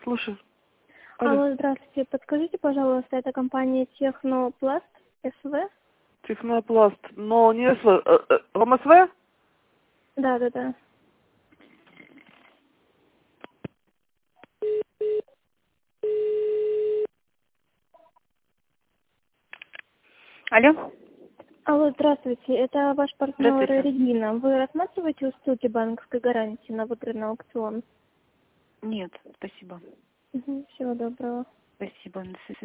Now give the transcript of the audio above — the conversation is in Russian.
Слушай. Алло, здравствуйте. Подскажите, пожалуйста, это компания Технопласт СВ? Технопласт. Но не СВ. РомСВ? Да. Алло, Алло, здравствуйте. Это ваш партнер здравствуйте. Регина. Вы рассматриваете услуги банковской гарантии на выигранный аукцион? Нет, спасибо. Всего доброго. Спасибо. До свидания.